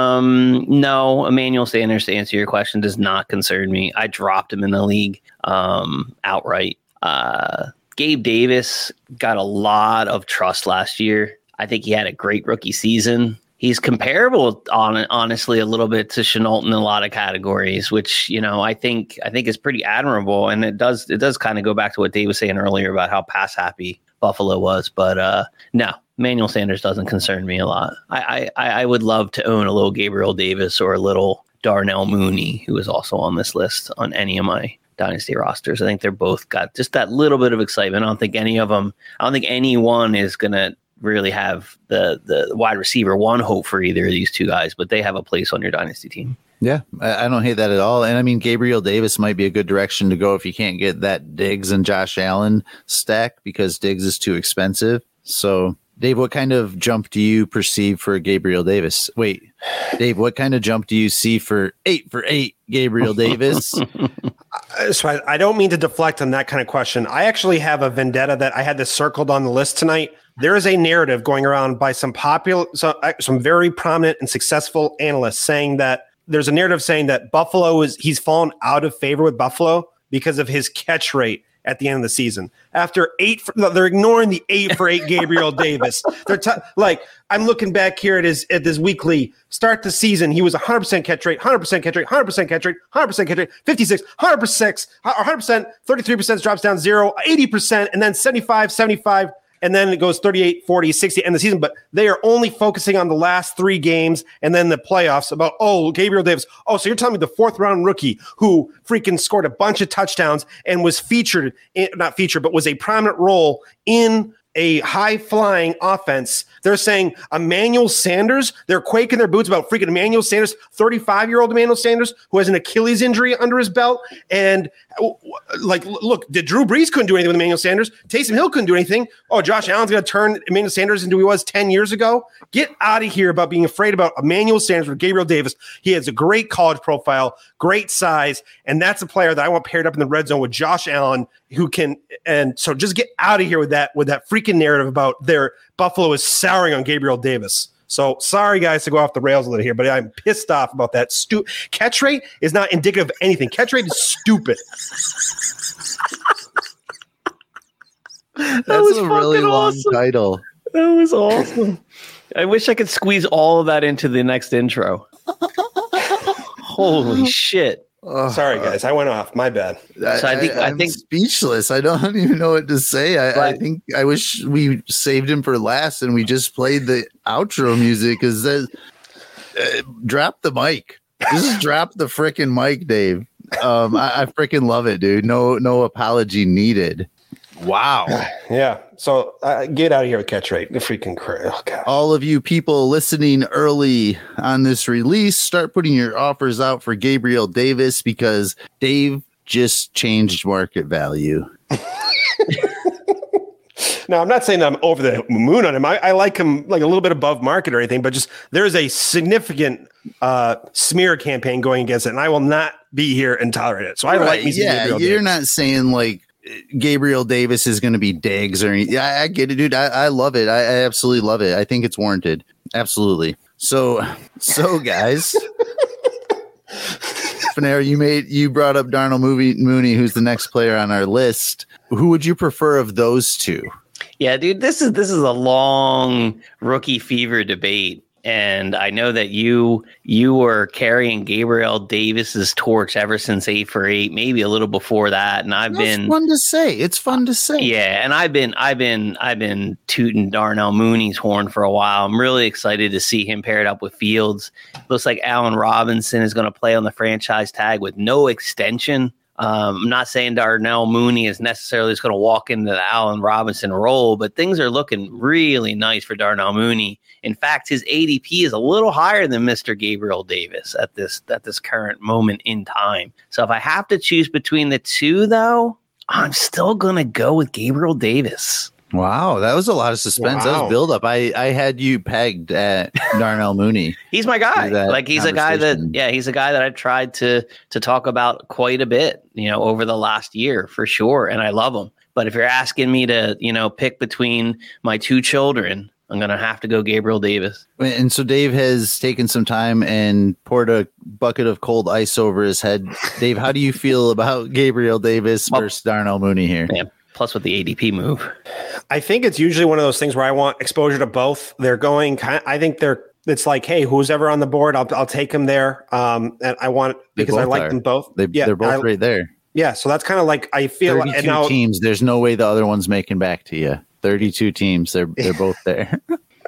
No, Emmanuel Sanders, to answer your question, does not concern me. I dropped him in the league outright. Gabe Davis got a lot of trust last year. I think he had a great rookie season. He's comparable, honestly, a little bit to Shenault in a lot of categories, which, I think is pretty admirable. And it does kind of go back to what Dave was saying earlier about how pass happy Buffalo was. But no, Emmanuel Sanders doesn't concern me a lot. I would love to own a little Gabriel Davis or a little Darnell Mooney, who is also on this list on any of my Dynasty rosters. I think they're both got just that little bit of excitement. I don't think anyone is going to really have the wide receiver one hope for either of these two guys, but they have a place on your Dynasty team. Yeah, I don't hate that at all. And I mean, Gabriel Davis might be a good direction to go if you can't get that Diggs and Josh Allen stack because Diggs is too expensive. So, Dave, what kind of jump do you perceive for Gabriel Davis? Wait, Dave, what kind of jump do you see for 8 for 8 Gabriel Davis? So I don't mean to deflect on that kind of question. I actually have a vendetta that I had this circled on the list tonight. There is a narrative going around by some very prominent and successful analysts saying that there's a narrative saying that he's fallen out of favor with Buffalo because of his catch rate at the end of the season. After they're ignoring the 8 for 8 Gabriel Davis. They're I'm looking back here at this weekly start the season. He was 100% catch rate, 100% catch rate, 100% catch rate, 100% catch rate, 56, 100%, 33% drops down 0, 80%, and then 75, 75. And then it goes 38, 40, 60 end of the season. But they are only focusing on the last 3 games and then the playoffs about, Gabriel Davis. Oh, so you're telling me the 4th round rookie who freaking scored a bunch of touchdowns and was was a prominent role in a high-flying offense. They're saying Emmanuel Sanders, they're quaking their boots about freaking Emmanuel Sanders, 35-year-old Emmanuel Sanders, who has an Achilles injury under his belt. And, look, Drew Brees couldn't do anything with Emmanuel Sanders. Taysom Hill couldn't do anything. Oh, Josh Allen's going to turn Emmanuel Sanders into who he was 10 years ago? Get out of here about being afraid about Emmanuel Sanders with Gabriel Davis. He has a great college profile, great size, and that's a player that I want paired up in the red zone with Josh Allen, who can – and so just get out of here with that freaking narrative about their Buffalo is souring on Gabriel Davis. So sorry, guys, to go off the rails a little here, but I'm pissed off about that. Catch rate is not indicative of anything. Catch rate is stupid. That's a really long title. That was awesome. I wish I could squeeze all of that into the next intro. Holy shit. Sorry, guys. I went off. My bad. So I think speechless. I don't even know what to say. I think I wish we saved him for last and we just played the outro music because drop the mic. Just drop the freaking mic, Dave. I freaking love it, dude. No apology needed. Wow. Yeah. So get out of here with catch rate. The freaking all of you people listening early on this release, start putting your offers out for Gabriel Davis because Dave just changed market value. Now, I'm not saying that I'm over the moon on him. I like him like a little bit above market or anything, but just there's a significant smear campaign going against it, and I will not be here and tolerate it. So I like me. Yeah, you're not saying like Gabriel Davis is going to be Diggs or anything. Yeah, I get it, dude. I love it. I absolutely love it. I think it's warranted. Absolutely. So guys, Fanaro, you brought up Darnell Mooney, who's the next player on our list. Who would you prefer of those two? Yeah, dude, this is a long rookie fever debate. And I know that you were carrying Gabriel Davis's torch ever since 8 for 8, maybe a little before that. And It's fun to say. It's fun to say. Yeah, and I've been tooting Darnell Mooney's horn for a while. I'm really excited to see him paired up with Fields. Looks like Allen Robinson is going to play on the franchise tag with no extension. I'm not saying Darnell Mooney is necessarily just going to walk into the Allen Robinson role, but things are looking really nice for Darnell Mooney. In fact, his ADP is a little higher than Mr. Gabriel Davis at this current moment in time. So if I have to choose between the two, though, I'm still going to go with Gabriel Davis. Wow, that was a lot of suspense. That was build up. I had you pegged at Darnell Mooney. He's my guy. Like he's a guy that I tried to talk about quite a bit, over the last year for sure. And I love him. But if you're asking me to, pick between my two children, I'm going to have to go Gabriel Davis. And so Dave has taken some time and poured a bucket of cold ice over his head. Dave, how do you feel about Gabriel Davis versus Darnell Mooney here? Yeah. Plus with the ADP move. I think it's usually one of those things where I want exposure to both. They're going, I think it's like, hey, who's ever on the board, I'll take them there. And I want, because I like them both. They're both right there. Yeah. So that's kind of like, I feel 32 and now, teams. There's no way the other one's making back to you. 32 teams. They're both there.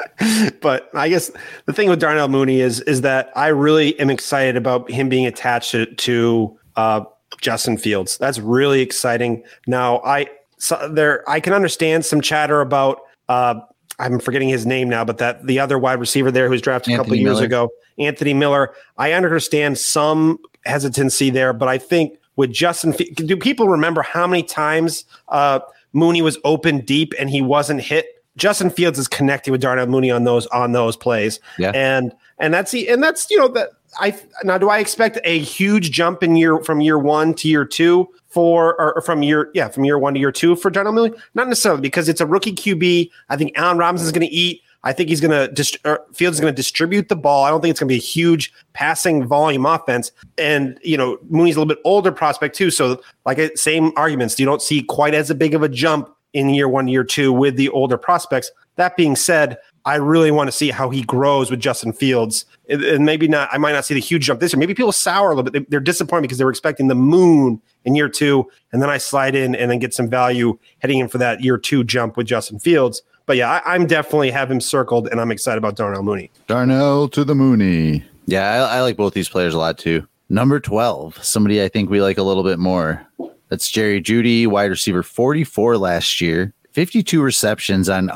But I guess the thing with Darnell Mooney is that I really am excited about him being attached to Justin Fields. That's really exciting. Now I can understand some chatter about I'm forgetting his name now, but that the other wide receiver there who was drafted a couple of years ago, Anthony Miller. I understand some hesitancy there, but I think with Justin, do people remember how many times Mooney was open deep and he wasn't hit? Justin Fields is connected with Darnell Mooney on those plays. Yeah. And that's that. Now, do I expect a huge jump from year 1 to year 2 from year 1 to year 2 for Darnell Mooney? Not necessarily, because it's a rookie QB. I think Allen Robinson is going to eat. I think he's going to Fields is going to distribute the ball. I don't think it's going to be a huge passing volume offense. And Mooney's a little bit older prospect too. So same arguments. You don't see quite as big of a jump in year 1, year 2 with the older prospects. That being said, I really want to see how he grows with Justin Fields. And maybe not, I might not see the huge jump this year. Maybe people sour a little bit. They're disappointed because they were expecting the moon in year 2. And then I slide in and then get some value heading in for that year 2 jump with Justin Fields. But yeah, I'm definitely have him circled, and I'm excited about Darnell Mooney. Darnell to the Mooney. Yeah, I like both these players a lot too. Number 12, somebody I think we like a little bit more. That's Jerry Jeudy, wide receiver, 44 last year. 52 receptions on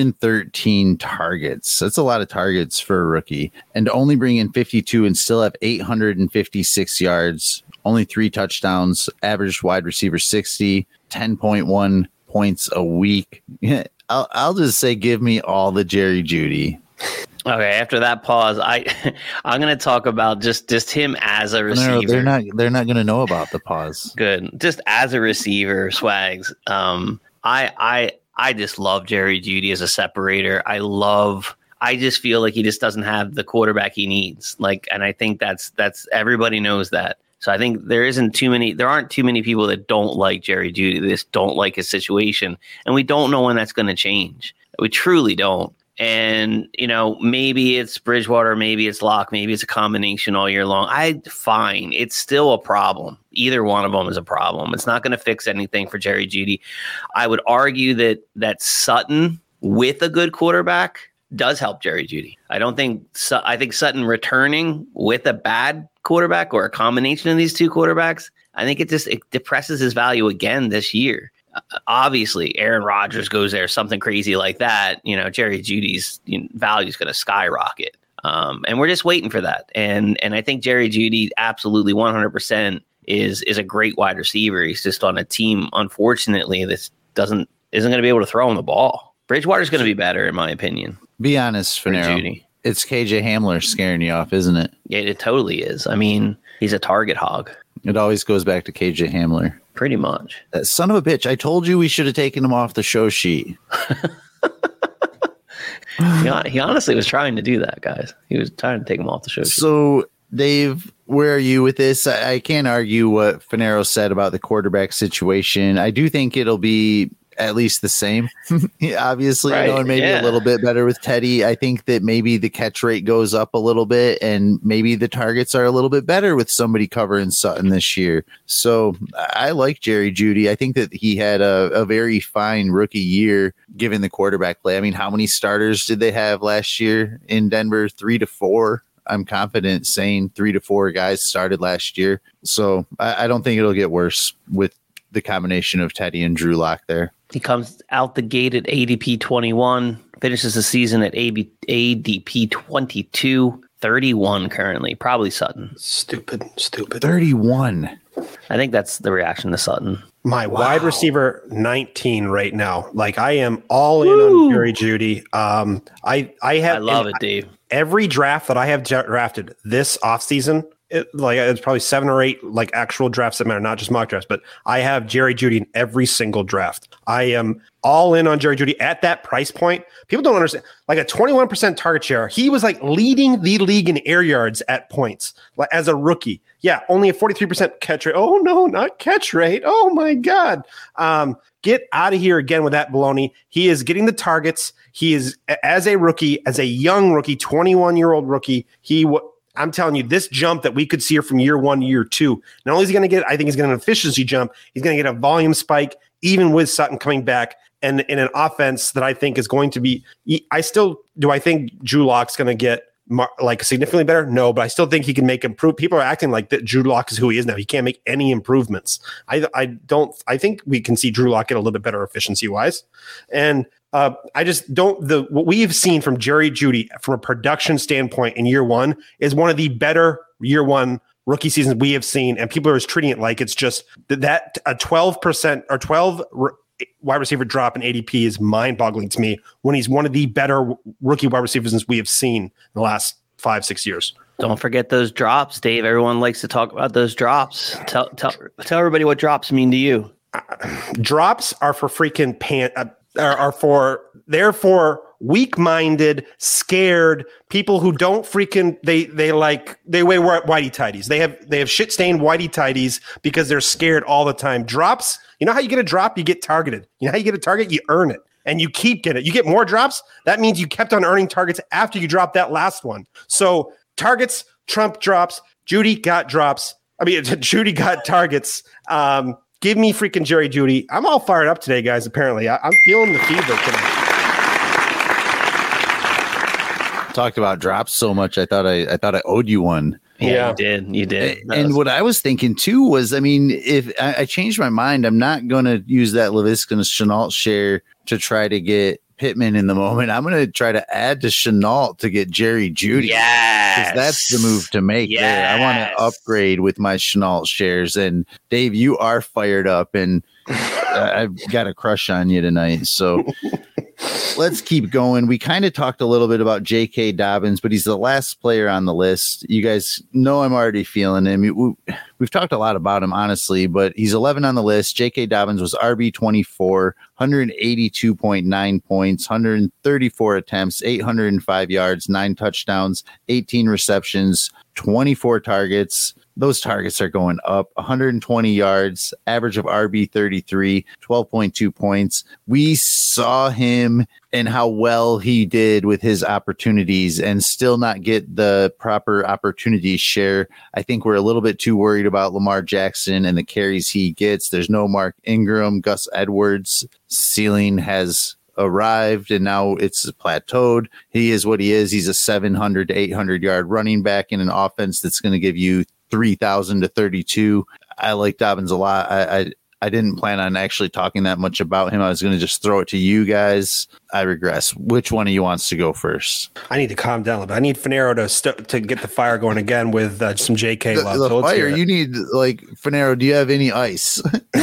113 targets. That's a lot of targets for a rookie. And to only bring in 52 and still have 856 yards, only 3 touchdowns, average wide receiver 60, 10.1 points a week. I'll just say, give me all the Jerry Jeudy. Okay, after that pause, I'm going to talk about just him as a receiver. No, they're not going to know about the pause. Good. Just as a receiver, Swags. I just love Jerry Jeudy as a separator. I just feel like he just doesn't have the quarterback he needs. And I think that's everybody knows that. So I think there aren't too many people that don't like Jerry Jeudy. They just don't like his situation. And we don't know when that's going to change. We truly don't. And, maybe it's Bridgewater, maybe it's Locke, maybe it's a combination all year long. Fine. It's still a problem. Either one of them is a problem. It's not going to fix anything for Jerry Jeudy. I would argue that Sutton with a good quarterback does help Jerry Jeudy. I think Sutton returning with a bad quarterback or a combination of these two quarterbacks, I think it depresses his value again this year. Obviously, Aaron Rodgers goes there, something crazy like that. Jerry Jeudy's value is going to skyrocket. And we're just waiting for that. And I think Jerry Jeudy absolutely 100% is a great wide receiver. He's just on a team, unfortunately, that isn't going to be able to throw him the ball. Bridgewater's going to be better, in my opinion. Be honest, Fanaro. It's KJ Hamler scaring you off, isn't it? Yeah, it totally is. I mean, he's a target hog. It always goes back to KJ Hamler. Pretty much. Son of a bitch. I told you we should have taken him off the show sheet. He honestly was trying to do that, guys. He was trying to take him off the show sheet. So, Dave, where are you with this? I can't argue what Fanaro said about the quarterback situation. I do think it'll be at least the same, obviously, right, and maybe a little bit better with Teddy. I think that maybe the catch rate goes up a little bit, and maybe the targets are a little bit better with somebody covering Sutton this year. So I like Jerry Jeudy. I think that he had a very fine rookie year given the quarterback play. I mean, how many starters did they have last year in Denver? 3 to 4. I'm confident saying 3 to 4 guys started last year. So I don't think it'll get worse with the combination of Teddy and Drew Lock there. He comes out the gate at ADP 21, finishes the season at ADP 22, 31 currently. Probably Sutton. Stupid. 31. I think that's the reaction to Sutton. My wide receiver 19 right now. Like, I am all in on Jerry Jeudy. I love it, Dave. Every draft that I have drafted this offseason, it's probably 7 or 8 like actual drafts that matter, not just mock drafts, but I have Jerry Jeudy in every single draft. I am all in on Jerry Jeudy at that price point. People don't understand, like a 21% target share. He was like leading the league in air yards at points, like as a rookie. Yeah, only a 43% catch rate. Oh no, not catch rate. Oh my God. Get out of here again with that baloney. He is getting the targets. He is, as a rookie, as a young rookie, 21-year-old rookie, I'm telling you, this jump that we could see here from year 1 to year 2, not only is he going to get, I think he's going to get an efficiency jump, he's going to get a volume spike, even with Sutton coming back, and in an offense that I think is going to be, I think Drew Lock's going to get like significantly better? No, but I still think he can make improve. People are acting like that Drew Lock is who he is now. He can't make any improvements. I think we can see Drew Lock get a little bit better efficiency wise. And I just don't, what we've seen from Jerry Jeudy from a production standpoint in year 1 is one of the better year 1 rookie seasons we have seen. And people are just treating it like it's just that a 12% or 12 wide receiver drop in ADP is mind boggling to me when he's one of the better rookie wide receivers we have seen in the last 5-6 years. Don't forget those drops, Dave. Everyone likes to talk about those drops. Tell everybody what drops mean to you. Drops are for freaking they're for weak-minded, scared people who don't freaking they wear whitey tighties. They have shit-stained whitey tighties because they're scared all the time. Drops, you know how you get a drop? You get targeted. You know how you get a target? You earn it. And you keep getting it. You get more drops. That means you kept on earning targets after you dropped that last one. So targets trump drops. Jeudy got drops. Jeudy got targets. Give me freaking Jerry Jeudy. I'm all fired up today, guys, apparently. I'm feeling the fever today. Talked about drops so much, I thought I owed you one. Yeah, you did. And what I was thinking too was, I mean, if I changed my mind, I'm not going to use that Laviska Shenault share to try to get Pittman in the moment. I'm going to try to add to Shenault to get Jerry Jeudy. Yes. That's the move to make there. I want to upgrade with my Shenault shares. And Dave, you are fired up, and I've got a crush on you tonight. So let's keep going. We kind of talked a little bit about J.K. Dobbins, but he's the last player on the list. You guys know I'm already feeling him. We've talked a lot about him, honestly, but he's 11 on the list. J.K. Dobbins was RB24, 182.9 points, 134 attempts, 805 yards, 9 touchdowns, 18 receptions, 24 targets. Those targets are going up. 120 yards, average of RB 33, 12.2 points. We saw him and how well he did with his opportunities and still not get the proper opportunity share. I think we're a little bit too worried about Lamar Jackson and the carries he gets. There's no Mark Ingram. Gus Edwards' ceiling has arrived and now it's plateaued. He is what he is. He's a 700 to 800 yard running back in an offense that's going to give you 3,000 to 32. I like Dobbins a lot. I didn't plan on actually talking that much about him. I was going to just throw it to you guys. I regress. Which one of you wants to go first? I need to calm down a little bit. I need Fanaro to get the fire going again with some JK love. The fire, you need, like, Fanaro, do you have any ice?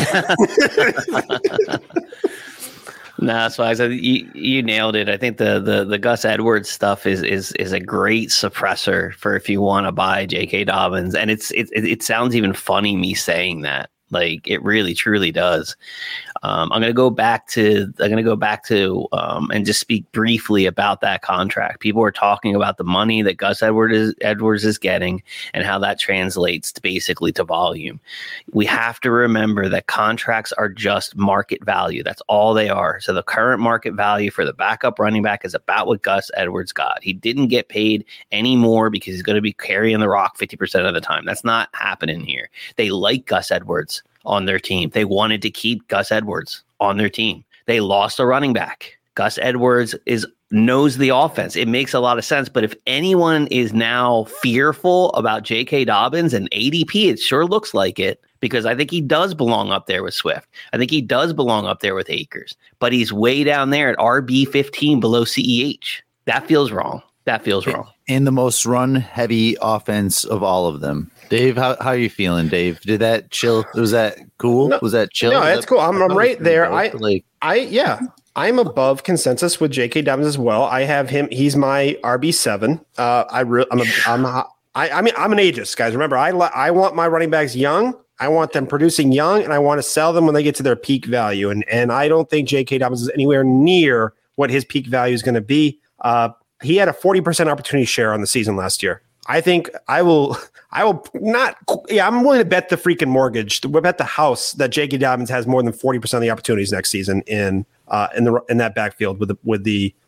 No, that's why I said you nailed it. I think the Gus Edwards stuff is a great suppressor for if you want to buy J.K. Dobbins, and it sounds even funny me saying that. Like it really, truly does. I'm going to go back to and just speak briefly about that contract. People are talking about the money that Gus Edwards is getting and how that translates basically to volume. We have to remember that contracts are just market value. That's all they are. So the current market value for the backup running back is about what Gus Edwards got. He didn't get paid any more because he's going to be carrying the rock 50% of the time. That's not happening here. They like Gus Edwards on their team. They wanted to keep Gus Edwards on their team. They lost a running back. Gus Edwards knows the offense. It makes a lot of sense. But if anyone is now fearful about J.K. Dobbins and ADP, it sure looks like it, because I think he does belong up there with Swift. I think he does belong up there with Akers. But he's way down there at RB15 below CEH. That feels wrong. In the most run-heavy offense of all of them. Dave, how are you feeling, Dave? Did that chill? Was that cool? No, was that chill? No, it's cool. I'm right there. Dope. I'm above consensus with J.K. Dobbins as well. I have him. He's my RB7. I'm an ageist, guys. Remember, I want my running backs young. I want them producing young, and I want to sell them when they get to their peak value. And I don't think J.K. Dobbins is anywhere near what his peak value is going to be. He had a 40% opportunity share on the season last year. I think I will not. Yeah, I'm willing to bet the freaking mortgage. We'll bet the house that J.K. Dobbins has more than 40% of the opportunities next season in that backfield with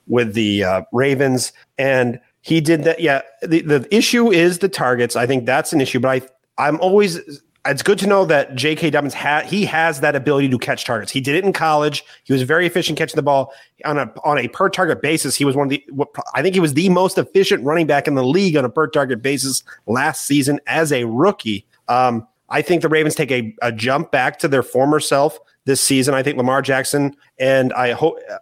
the Ravens. And he did that. Yeah, the issue is the targets. I think that's an issue. But I'm always. It's good to know that J.K. Dobbins has that ability to catch targets. He did it in college. He was very efficient catching the ball on a per target basis. He was I think he was the most efficient running back in the league on a per target basis last season as a rookie. I think the Ravens take a jump back to their former self this season. I think Lamar Jackson and I've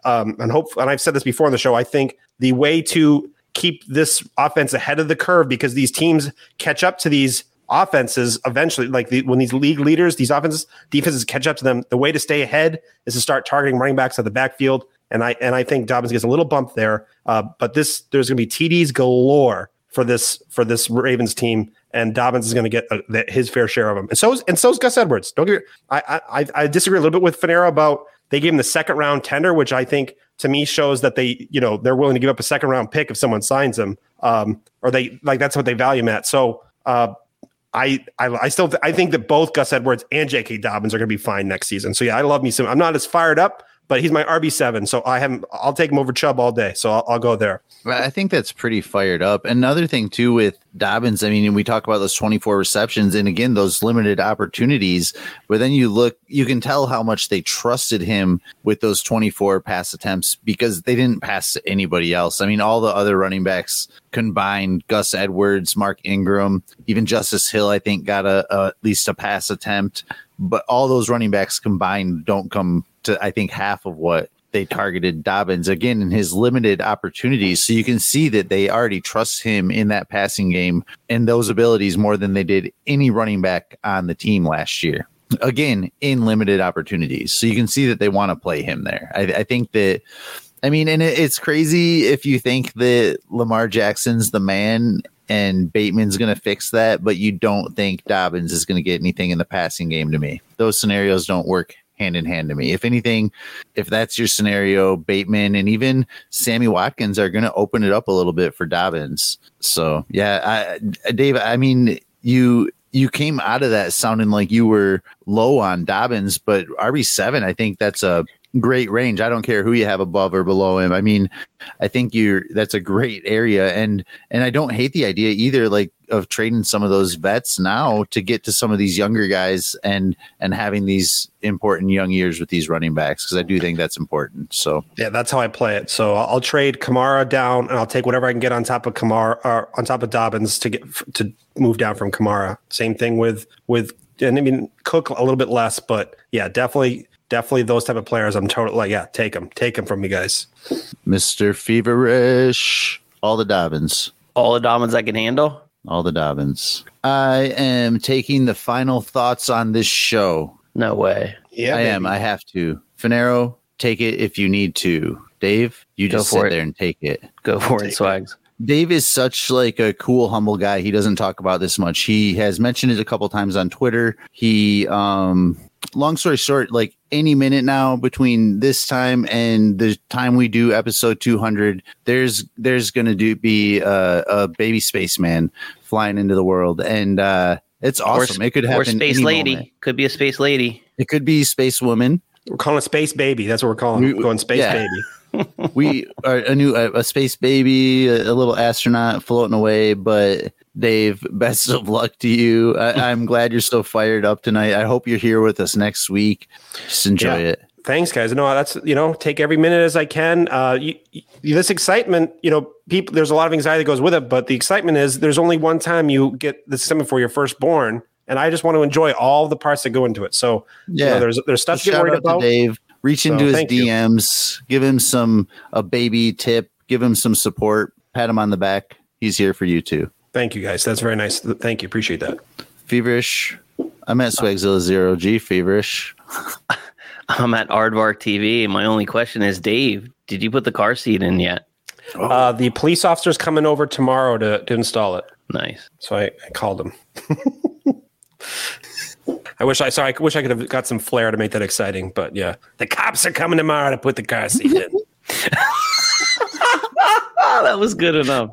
said this before on the show. I think the way to keep this offense ahead of the curve, because these teams catch up to these offenses eventually, when these league leaders, these defenses catch up to them, the way to stay ahead is to start targeting running backs at the backfield. And I think Dobbins gets a little bump there. But there's going to be TDs galore for this Ravens team, and Dobbins is going to get his fair share of them. And so's Gus Edwards. Don't get I disagree a little bit with Fanera about they gave him the second round tender, which I think to me shows that they're willing to give up a second round pick if someone signs him, or they that's what they value him at. So I think that both Gus Edwards and J.K. Dobbins are going to be fine next season. So yeah, I love me some. I'm not as fired up, but he's my RB7. So I'll take him over Chubb all day. So I'll go there. I think that's pretty fired up. Another thing too with Dobbins, I mean, we talk about those 24 receptions and again, those limited opportunities, but then you can tell how much they trusted him with those 24 pass attempts because they didn't pass to anybody else. I mean, all the other running backs combined, Gus Edwards, Mark Ingram, even Justice Hill, I think got at least a pass attempt, but all those running backs combined don't come to, I think, half of what they targeted Dobbins again in his limited opportunities. So you can see that they already trust him in that passing game and those abilities more than they did any running back on the team last year. Again, in limited opportunities. So you can see that they want to play him there. I think that, I mean, and it's crazy if you think that Lamar Jackson's the man and Bateman's going to fix that, but you don't think Dobbins is going to get anything in the passing game to me. Those scenarios don't work hand in hand to me. If anything, if that's your scenario, Bateman and even Sammy Watkins are going to open it up a little bit for Dobbins. So yeah, Dave, I mean, you came out of that sounding like you were low on Dobbins, but RB7, I think that's a great range. I don't care who you have above or below him. I mean, I think that's a great area. And I don't hate the idea either, like of trading some of those vets now to get to some of these younger guys and having these important young years with these running backs. Cause I do think that's important. So yeah, that's how I play it. So I'll trade Kamara down and I'll take whatever I can get on top of Kamara or on top of Dobbins to move down from Kamara. Same thing with, and I mean, Cook a little bit less, but yeah, definitely those type of players. I'm totally like, yeah, take them from you guys. Mr. Feverish, all the Dobbins I can handle. All the Dobbins. I am taking the final thoughts on this show. No way. Yeah, I am. I have to. Fanero, take it if you need to. Dave, you just sit there and take it. Go for it, Swags. Dave is such like a cool, humble guy. He doesn't talk about this much. He has mentioned it a couple times on Twitter. He, long story short, like any minute now between this time and the time we do episode 200, there's going to be a baby spaceman flying into the world. And, it's awesome. It could happen. Or space lady. Moment. Could be a space lady. It could be space woman. We're calling it space baby. That's what we're calling it. Going space baby. We are a space baby, a little astronaut floating away. But Dave, best of luck to you. I'm glad you're so fired up tonight. I hope you're here with us next week. Just enjoy it. Thanks, guys. No, that's, take every minute as I can. This excitement, people, there's a lot of anxiety that goes with it, but the excitement is there's only one time you get this excitement for your firstborn, and I just want to enjoy all the parts that go into it. So, there's stuff to get worried about. Dave, reach into his DMs, give him a baby tip, give him some support, pat him on the back. He's here for you too. Thank you, guys. That's very nice. Thank you. Appreciate that. Feverish. I'm at Swagzilla 0G. Feverish. I'm at Aardvark TV. My only question is, Dave, did you put the car seat in yet? The police officer's coming over tomorrow to install it. Nice. So I called him. I wish I could have got some flair to make that exciting, but yeah, the cops are coming tomorrow to put the car seat in. That was good enough.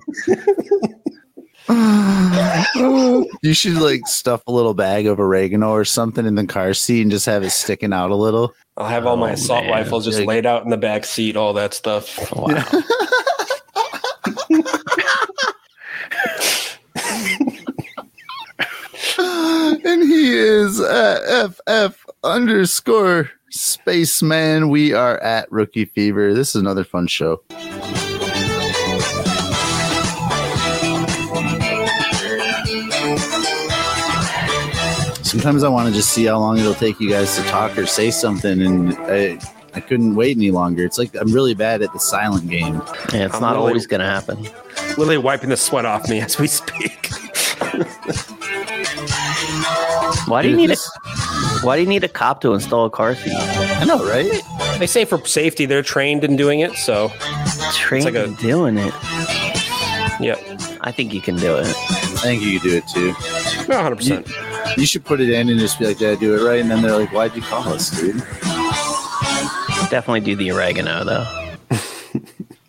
You should like stuff a little bag of oregano or something in the car seat and just have it sticking out a little. I'll have all my assault rifles just laid out in the back seat, all that stuff. Wow. And he is at FF_Spaceman. We are at Rookie Fever. This is another fun show. Sometimes I want to just see how long it'll take you guys to talk or say something, and I couldn't wait any longer. It's like I'm really bad at the silent game. Yeah, it's not always going to happen. Literally wiping the sweat off me as we speak. Why do you need a cop to install a car seat? I know, right? They say for safety, they're trained in doing it. So trained in doing it. Yeah, I think you can do it. I think you can do it too. 100%. You should put it in and just be like, "Did I do it right?" And then they're like, "Why'd you call us, dude?" Definitely do the oregano though.